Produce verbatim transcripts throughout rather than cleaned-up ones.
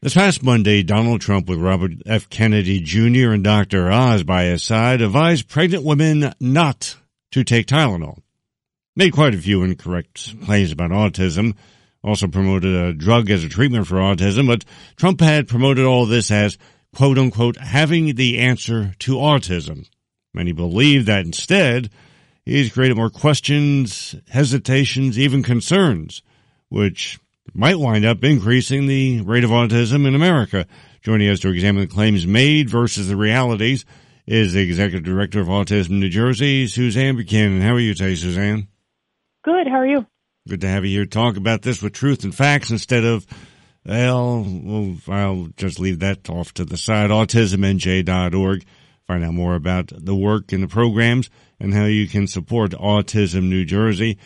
This past Monday, Donald Trump, with Robert F. Kennedy Junior and Doctor Oz by his side, advised pregnant women not to take Tylenol. Made quite a few incorrect claims about autism. Also promoted a drug as a treatment for autism, but Trump had promoted all this as, quote unquote, having the answer to autism. Many believe that instead, he's created more questions, hesitations, even concerns, which might wind up increasing the rate of autism in America. Joining us to examine the claims made versus the realities is the Executive Director of Autism New Jersey, Suzanne Buchanan. How are you today, Suzanne? Good. How are you? Good to have you here to talk about this with truth and facts instead of, well, well I'll just leave that off to the side. autism n j dot org. Find out more about the work and the programs and how you can support Autism New Jersey.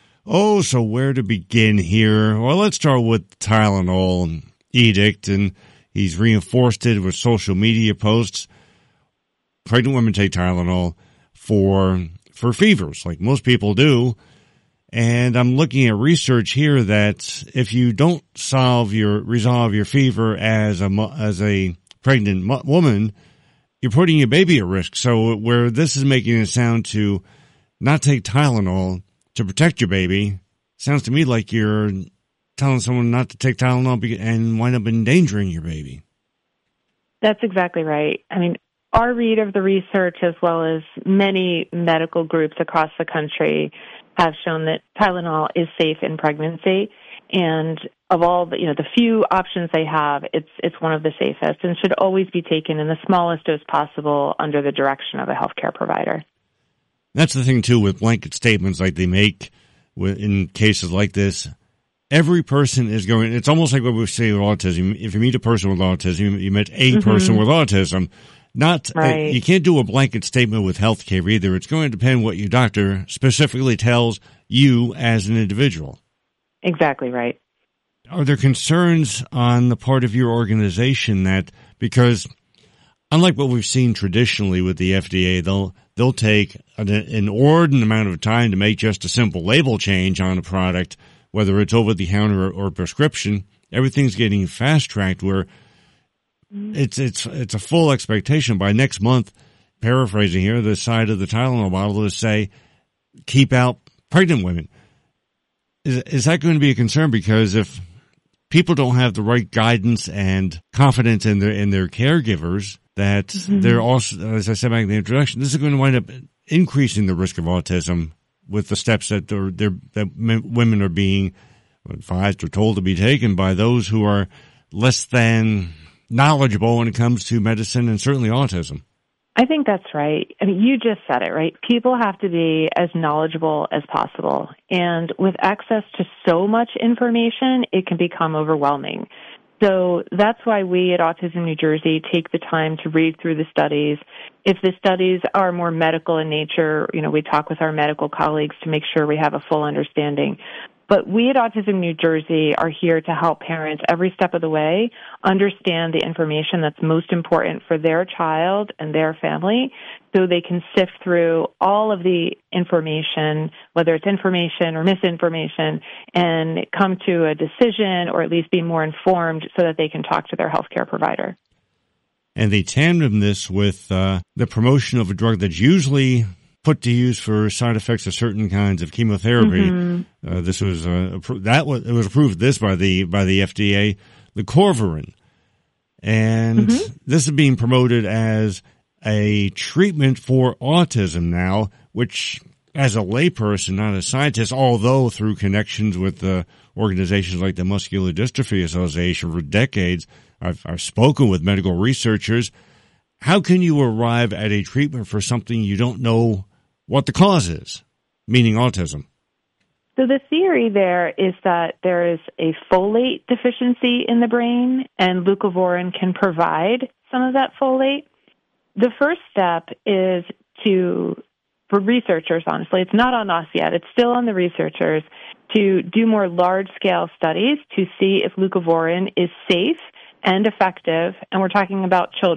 Oh, so where to begin here? Well, let's start with Tylenol edict, and he's reinforced it with social media posts. Pregnant women take Tylenol for for fevers, like most people do. And I'm looking at research here that if you don't solve your resolve your fever as a as a pregnant mo- woman, you're putting your baby at risk. So where this is making it sound to not take Tylenol to protect your baby, sounds to me like you're telling someone not to take Tylenol and wind up endangering your baby. That's exactly right. I mean, our read of the research, as well as many medical groups across the country, have shown that Tylenol is safe in pregnancy. And of all the, you know, the few options they have, it's it's one of the safest and should always be taken in the smallest dose possible under the direction of a healthcare provider. That's the thing, too, with blanket statements like they make in cases like this. Every person is going, it's almost like what we say with autism. If you meet a person with autism, you met a mm-hmm. person with autism. Not, right. uh, you can't do a blanket statement with healthcare either. It's going to depend what your doctor specifically tells you as an individual. Exactly right. Are there concerns on the part of your organization that, because unlike what we've seen traditionally with the F D A, they'll they'll take an inordinate amount of time to make just a simple label change on a product, whether it's over-the-counter or, or prescription. Everything's getting fast-tracked where it's it's it's a full expectation by next month, paraphrasing here, the side of the Tylenol bottle will say, keep out pregnant women. Is, is that going to be a concern? Because if people don't have the right guidance and confidence in their in their caregivers, that mm-hmm. they're also, as I said back in the introduction, this is going to wind up increasing the risk of autism with the steps that they're, they're, that women are being advised or told to be taken by those who are less than knowledgeable when it comes to medicine and certainly autism. I think that's right. I mean, you just said it, right? People have to be as knowledgeable as possible. And with access to so much information, it can become overwhelming. So that's why we at Autism New Jersey take the time to read through the studies. If the studies are more medical in nature, you know, we talk with our medical colleagues to make sure we have a full understanding. But we at Autism New Jersey are here to help parents every step of the way understand the information that's most important for their child and their family so they can sift through all of the information, whether it's information or misinformation, and come to a decision or at least be more informed so that they can talk to their healthcare provider. And they tandem this with uh, the promotion of a drug that's usually put to use for side effects of certain kinds of chemotherapy. Mm-hmm. Uh, this was uh, that was it was approved this by the by the F D A, the Corvarin, and mm-hmm. this is being promoted as a treatment for autism now. Which, as a layperson, not a scientist, although through connections with uh, organizations like the Muscular Dystrophy Association for decades, I've, I've spoken with medical researchers. How can you arrive at a treatment for something you don't know what the cause is, meaning autism? So the theory there is that there is a folate deficiency in the brain, and leucovorin can provide some of that folate. The first step is to, for researchers, honestly, it's not on us yet, it's still on the researchers, to do more large-scale studies to see if leucovorin is safe and effective, and we're talking about children,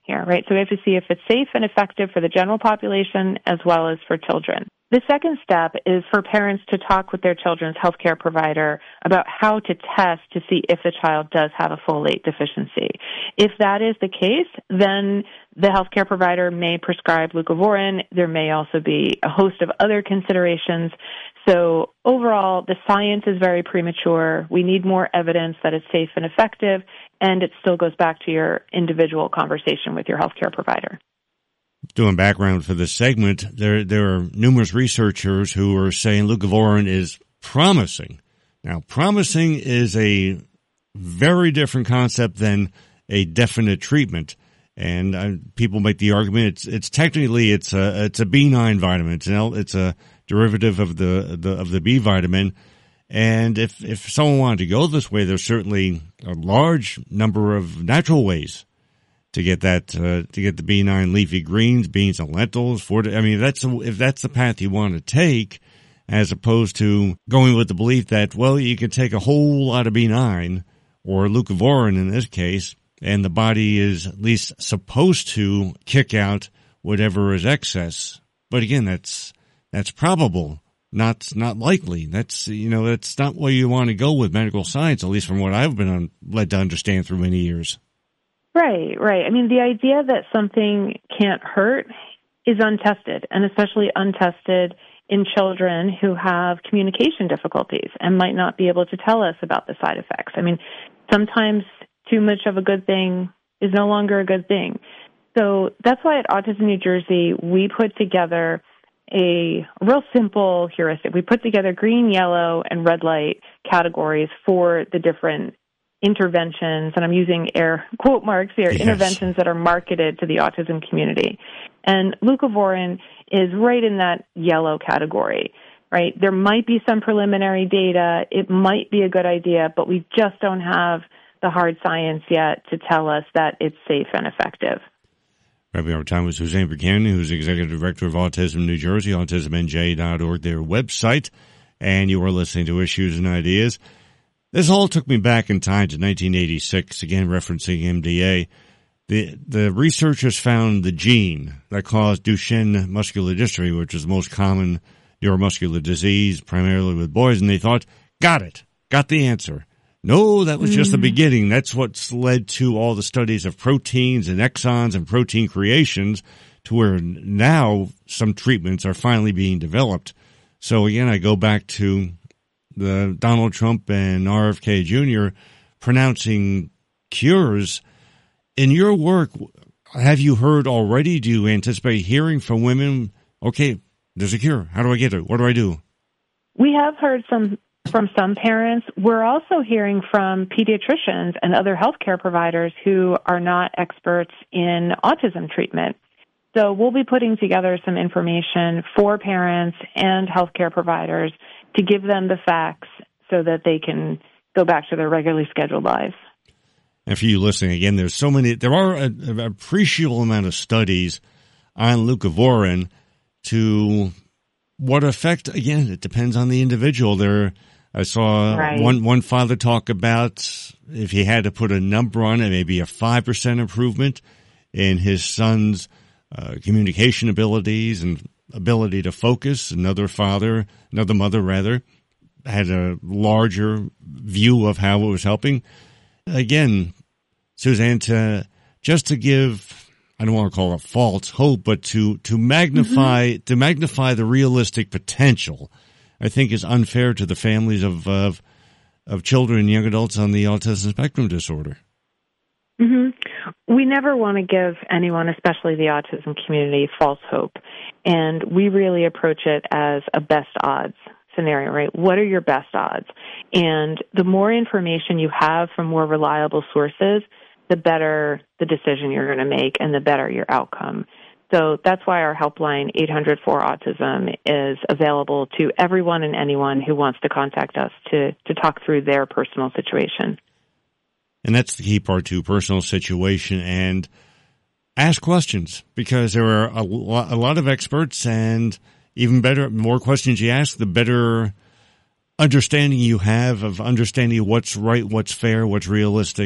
here, right? So we have to see if it's safe and effective for the general population as well as for children. The second step is for parents to talk with their children's healthcare provider about how to test to see if the child does have a folate deficiency. If that is the case, then the healthcare provider may prescribe leucovorin. There may also be a host of other considerations. So overall, the science is very premature. We need more evidence that it's safe and effective, and it still goes back to your individual conversation with your healthcare provider. Doing background for this segment, there there are numerous researchers who are saying leucovorin is promising. Now, promising is a very different concept than a definite treatment. And uh, people make the argument it's it's technically it's a it's a B nine vitamin. It's an, it's a derivative of the, the of the B vitamin. And if if someone wanted to go this way, there's certainly a large number of natural ways to get that, uh, to get the B nine leafy greens, beans and lentils. For I mean, that's if that's the path you want to take, as opposed to going with the belief that, well, you can take a whole lot of B nine or leucovorin in this case, and the body is at least supposed to kick out whatever is excess. But again, that's that's probable, not not likely. That's you know that's not where you want to go with medical science, at least from what I've been on, led to understand through many years. Right, right. I mean, the idea that something can't hurt is untested, and especially untested in children who have communication difficulties and might not be able to tell us about the side effects. I mean, sometimes too much of a good thing is no longer a good thing. So that's why at Autism New Jersey, we put together a real simple heuristic. We put together green, yellow, and red light categories for the different interventions, and I'm using air quote marks here, yes. interventions that are marketed to the autism community. And leucovorin is right in that yellow category, right? There might be some preliminary data. It might be a good idea, but we just don't have the hard science yet to tell us that it's safe and effective. Right, we have time with Suzanne Buchanan, who's Executive Director of Autism New Jersey, autism n j dot org, their website, and you are listening to Issues and Ideas. This all took me back in time to nineteen eighty-six, again referencing M D A. The the researchers found the gene that caused Duchenne muscular dystrophy, which is the most common neuromuscular disease, primarily with boys, and they thought, got it, got the answer. No, that was just the beginning. That's what's led to all the studies of proteins and exons and protein creations, to where now some treatments are finally being developed. So again, I go back to the Donald Trump and R F K Junior pronouncing cures. In your work, have you heard already? Do you anticipate hearing from women, okay, there's a cure. How do I get it? What do I do? We have heard some from some parents. We're also hearing from pediatricians and other healthcare providers who are not experts in autism treatment. So we'll be putting together some information for parents and healthcare providers to give them the facts so that they can go back to their regularly scheduled lives. And for you listening, again, there's so many, there are an appreciable amount of studies on leucovorin. To what effect, again, it depends on the individual. There, I saw right. one, one father talk about if he had to put a number on it, maybe a five percent improvement in his son's uh, communication abilities and ability to focus. Another father, another mother rather, had a larger view of how it was helping. Again, Suzanne, to, just to give, I don't want to call it false hope, but to, to magnify, mm-hmm. to magnify the realistic potential, I think is unfair to the families of, of, of children and young adults on the autism spectrum disorder. Mm-hmm. We never want to give anyone, especially the autism community, false hope. And we really approach it as a best odds scenario, right? What are your best odds? And the more information you have from more reliable sources, the better the decision you're going to make and the better your outcome. So that's why our helpline, eight hundred four autism, is available to everyone and anyone who wants to contact us to, to talk through their personal situation. And that's the key part too, personal situation, and ask questions, because there are a lot, a lot of experts, and even better, more questions you ask, the better understanding you have of understanding what's right, what's fair, what's realistic,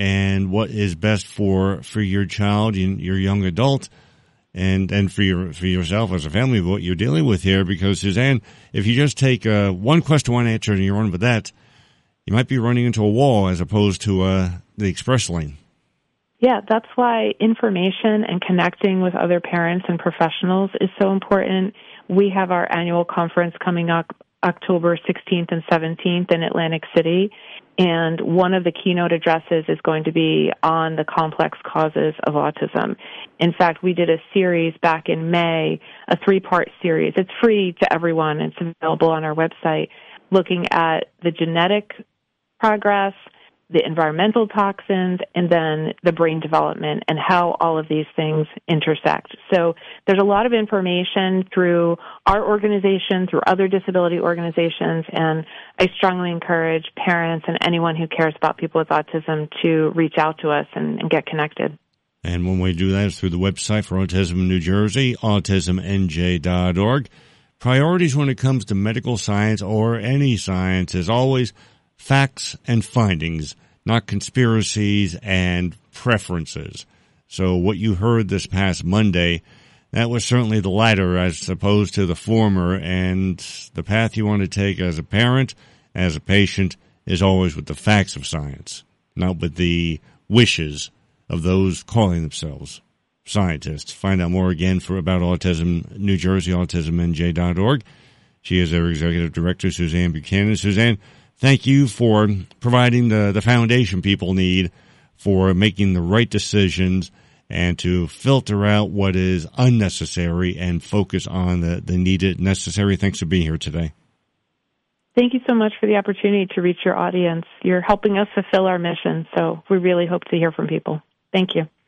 and what is best for, for your child, your young adult, and, and for your, for yourself as a family, what you're dealing with here. Because Suzanne, if you just take, uh, one question, one answer and you run with that, you might be running into a wall as opposed to, uh, the express lane. Yeah, that's why information and connecting with other parents and professionals is so important. We have our annual conference coming up October sixteenth and seventeenth in Atlantic City, and one of the keynote addresses is going to be on the complex causes of autism. In fact, we did a series back in May, a three-part series. It's free to everyone. It's available on our website, looking at the genetic progress, the environmental toxins, and then the brain development and how all of these things intersect. So there's a lot of information through our organization, through other disability organizations, and I strongly encourage parents and anyone who cares about people with autism to reach out to us and, and get connected. And one way to do that is through the website for Autism New Jersey, autism n j dot org. Priorities when it comes to medical science or any science is always facts and findings, not conspiracies and preferences. So what you heard this past Monday, that was certainly the latter as opposed to the former, and the path you want to take as a parent, as a patient, is always with the facts of science, not with the wishes of those calling themselves scientists. Find out more again for about Autism New Jersey, autism n j dot org. She is our executive director, Suzanne Buchanan. Suzanne, thank you for providing the, the foundation people need for making the right decisions and to filter out what is unnecessary and focus on the, the needed necessary. Thanks for being here today. Thank you so much for the opportunity to reach your audience. You're helping us fulfill our mission, so we really hope to hear from people. Thank you.